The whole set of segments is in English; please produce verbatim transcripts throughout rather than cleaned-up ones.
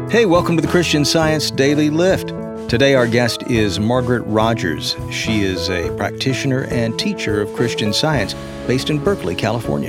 Hey, welcome to the Christian Science Daily Lift. Today our guest is Margaret Rogers. She is a practitioner and teacher of Christian Science based in Berkeley, California.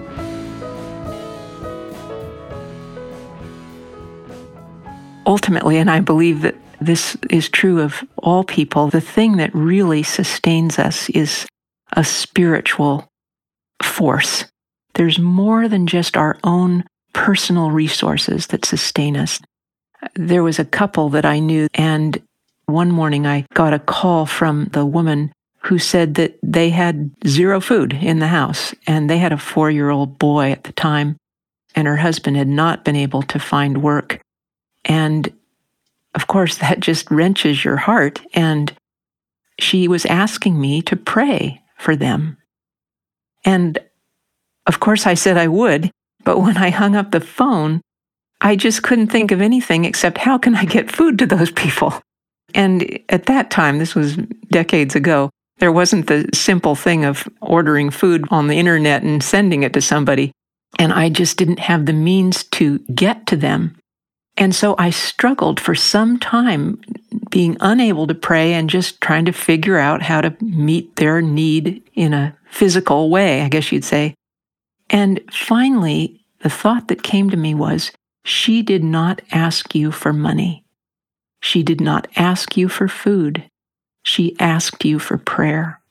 Ultimately, and I believe that this is true of all people, the thing that really sustains us is a spiritual force. There's more than just our own personal resources that sustain us. There was a couple that I knew, and one morning I got a call from the woman who said that they had zero food in the house, and they had a four-year-old boy at the time, and her husband had not been able to find work. And of course, that just wrenches your heart, and she was asking me to pray for them. And of course, I said I would, but when I hung up the phone, I just couldn't think of anything except how can I get food to those people? And at that time, this was decades ago, there wasn't the simple thing of ordering food on the internet and sending it to somebody. And I just didn't have the means to get to them. And so I struggled for some time, being unable to pray and just trying to figure out how to meet their need in a physical way, I guess you'd say. And finally, the thought that came to me was, she did not ask you for money. She did not ask you for food. She asked you for prayer.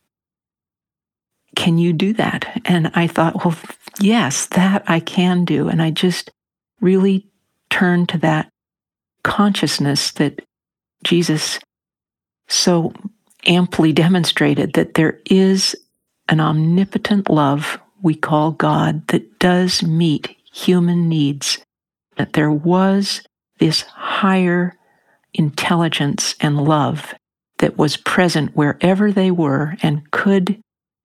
Can you do that? And I thought, well, yes, that I can do. And I just really turned to that consciousness that Jesus so amply demonstrated, that there is an omnipotent love we call God that does meet human needs, that there was this higher intelligence and love that was present wherever they were and could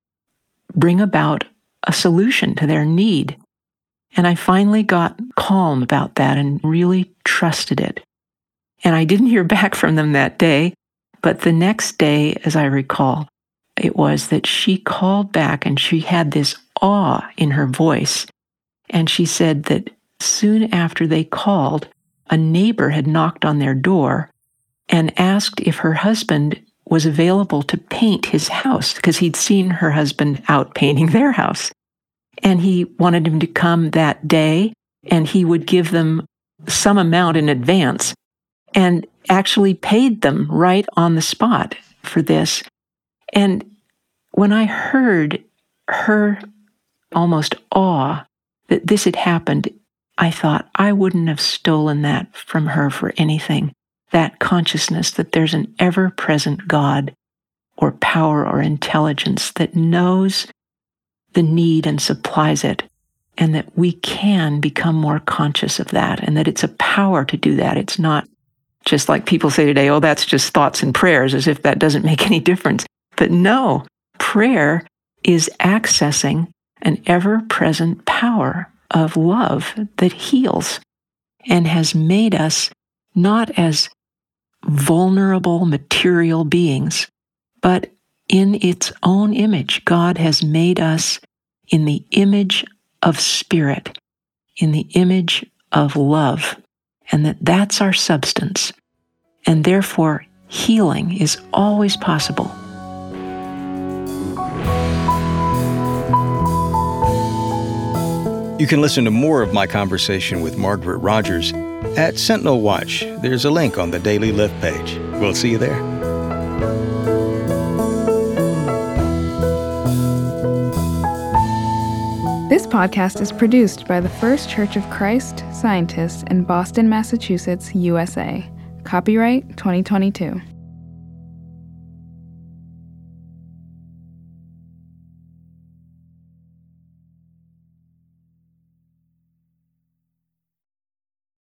bring about a solution to their need. And I finally got calm about that and really trusted it. And I didn't hear back from them that day, but the next day, as I recall, it was that she called back and she had this awe in her voice. And she said that soon after they called, a neighbor had knocked on their door and asked if her husband was available to paint his house, because he'd seen her husband out painting their house. And he wanted him to come that day, and he would give them some amount in advance, and actually paid them right on the spot for this. And when I heard her almost awe that this had happened, I thought I wouldn't have stolen that from her for anything. That consciousness that there's an ever-present God or power or intelligence that knows the need and supplies it, and that we can become more conscious of that, and that it's a power to do that. It's not just like people say today, oh, that's just thoughts and prayers, as if that doesn't make any difference. But no, prayer is accessing an ever-present power of love that heals and has made us not as vulnerable material beings, but in its own image. God has made us in the image of spirit, in the image of love, and that that's our substance. And therefore, healing is always possible. You can listen to more of my conversation with Margaret Rogers at Sentinel Watch. There's a link on the Daily Lift page. We'll see you there. This podcast is produced by the First Church of Christ Scientists in Boston, Massachusetts, U S A. Copyright twenty twenty-two.